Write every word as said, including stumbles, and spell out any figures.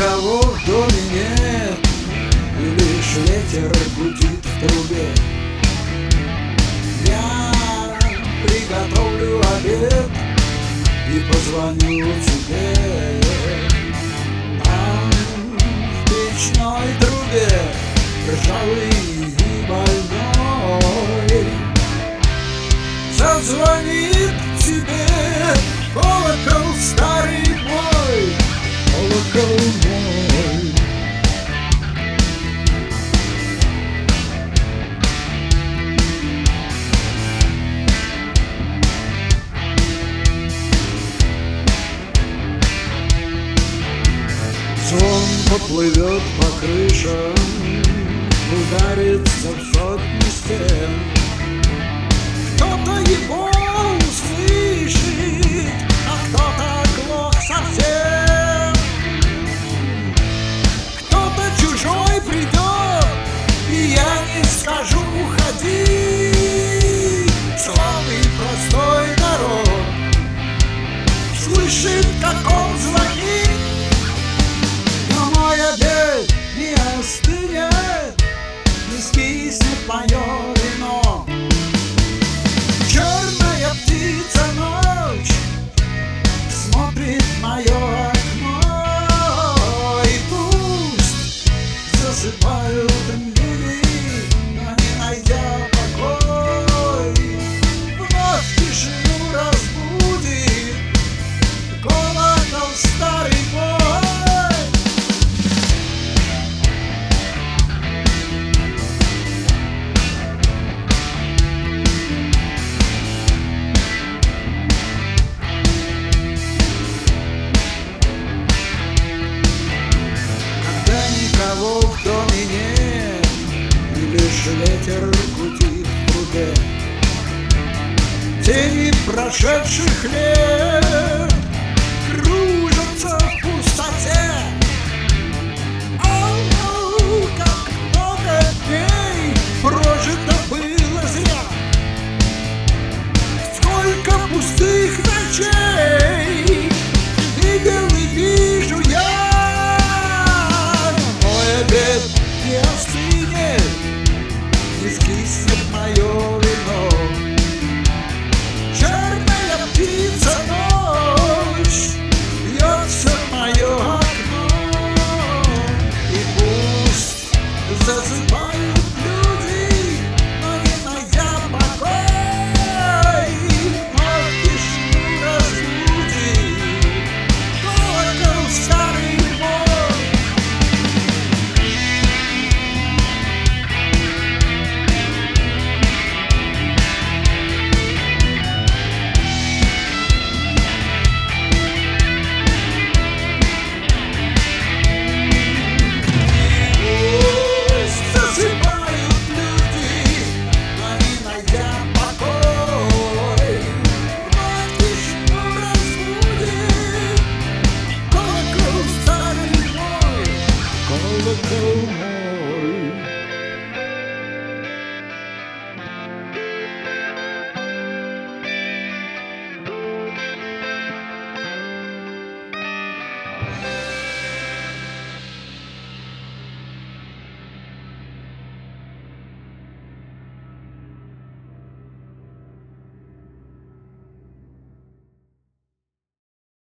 никого в доме нет, и лишь ветер гудит в трубе. Я приготовлю обед и позвоню тебе. Там в печной трубе ржавый и больной зазвонит тебе колокол старый мой, колокол мой. Звон поплывет по крышам, ударится в сотни стен. Кто-то его услышит, а кто-то глох совсем. Кто-то чужой придет, и я не скажу уходи. Славный простой народ слышит, как он звонит, но мой обед не остынет, не скиснет мое вино. Черная птица ночь смотрит в мое окно, и пусть засыпают люди, но не найдя покой, вновь тишину разбудит колокол старый мой. Никого в доме нет, и лишь ветер гудит в трубе. Тени прошедших лет